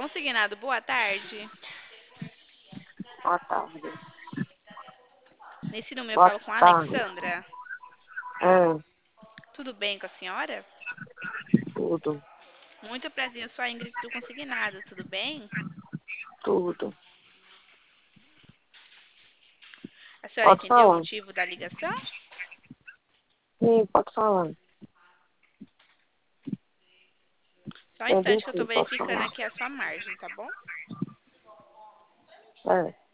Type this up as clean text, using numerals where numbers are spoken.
Consignado, boa tarde. Boa tarde. Nesse número eu Boa falo com a tarde. Alexandra. É, Tudo bem com a senhora? tudo, Muito prazer, eu sou a Ingrid do Consignado, tudo bem? tudo. A senhora Pode entendeu o falar. motivo da ligação? Sim, pode falar. Só um Entendi instante que eu tô sim, pode verificando falar. aqui a sua margem, tá bom? É.